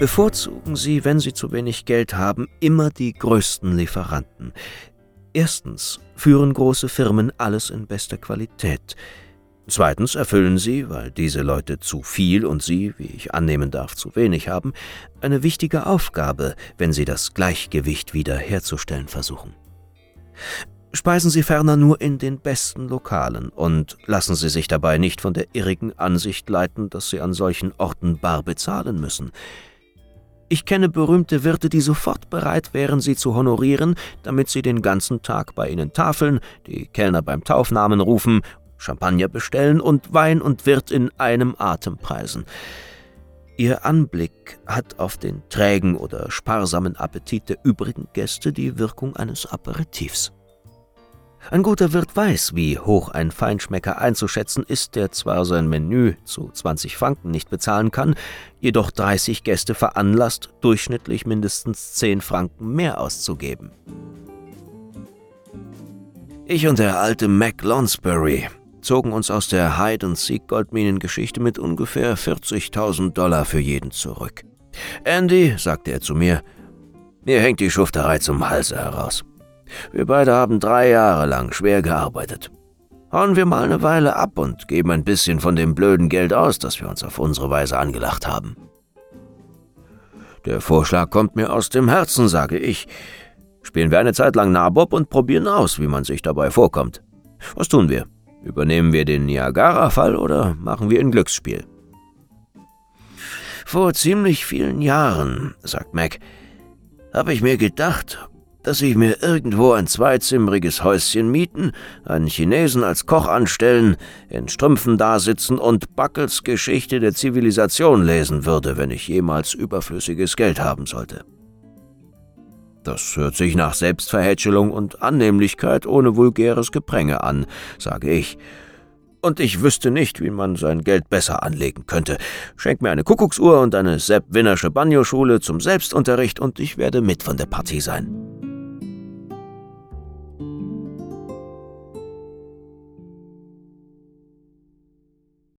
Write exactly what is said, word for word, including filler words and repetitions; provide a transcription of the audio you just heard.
Bevorzugen Sie, wenn Sie zu wenig Geld haben, immer die größten Lieferanten. Erstens führen große Firmen alles in bester Qualität. Zweitens erfüllen sie, weil diese Leute zu viel und Sie, wie ich annehmen darf, zu wenig haben, eine wichtige Aufgabe, wenn sie das Gleichgewicht wieder herzustellen versuchen. Speisen Sie ferner nur in den besten Lokalen und lassen Sie sich dabei nicht von der irrigen Ansicht leiten, dass Sie an solchen Orten bar bezahlen müssen. Ich kenne berühmte Wirte, die sofort bereit wären, Sie zu honorieren, damit Sie den ganzen Tag bei Ihnen tafeln, die Kellner beim Taufnamen rufen, Champagner bestellen und Wein und Wirt in einem Atem preisen. Ihr Anblick hat auf den trägen oder sparsamen Appetit der übrigen Gäste die Wirkung eines Aperitifs. Ein guter Wirt weiß, wie hoch ein Feinschmecker einzuschätzen ist, der zwar sein Menü zu zwanzig Franken nicht bezahlen kann, jedoch dreißig Gäste veranlasst, durchschnittlich mindestens zehn Franken mehr auszugeben. Ich und der alte Mac Lonsbury zogen uns aus der Hide-and-Seek-Goldminengeschichte mit ungefähr vierzigtausend Dollar für jeden zurück. »Andy«, sagte er zu mir, »mir hängt die Schufterei zum Halse heraus. Wir beide haben drei Jahre lang schwer gearbeitet. Hauen wir mal eine Weile ab und geben ein bisschen von dem blöden Geld aus, das wir uns auf unsere Weise angelacht haben.« »Der Vorschlag kommt mir aus dem Herzen«, sage ich. »Spielen wir eine Zeit lang Nabob und probieren aus, wie man sich dabei vorkommt. Was tun wir? Übernehmen wir den Niagara-Fall oder machen wir ein Glücksspiel?« »Vor ziemlich vielen Jahren«, sagt Mac, »habe ich mir gedacht, dass ich mir irgendwo ein zweizimmeriges Häuschen mieten, einen Chinesen als Koch anstellen, in Strümpfen dasitzen und Buckles Geschichte der Zivilisation lesen würde, wenn ich jemals überflüssiges Geld haben sollte.« »Das hört sich nach Selbstverhätschelung und Annehmlichkeit ohne vulgäres Gepränge an«, sage ich. »Und ich wüsste nicht, wie man sein Geld besser anlegen könnte. Schenk mir eine Kuckucksuhr und eine Sepp Winnersche Banjo-Schule zum Selbstunterricht und ich werde mit von der Partie sein.«